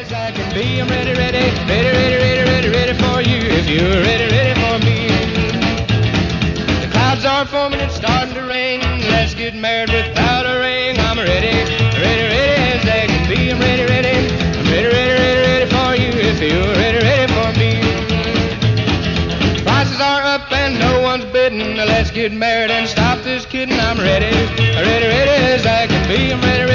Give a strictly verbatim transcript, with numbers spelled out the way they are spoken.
as I can be. I'm ready, ready, ready, ready, ready, ready, ready for you. If you're ready, ready for me. The clouds are forming, it's starting to rain. Let's get married without a ring. I'm ready, ready, ready as I can be. I'm ready, ready, I'm ready, ready, ready, ready for you. If you're ready, ready for me. Prices are up and no one's bidding. Let's get married and stop this kidding. I'm ready, ready, ready as I can be. I'm ready, ready.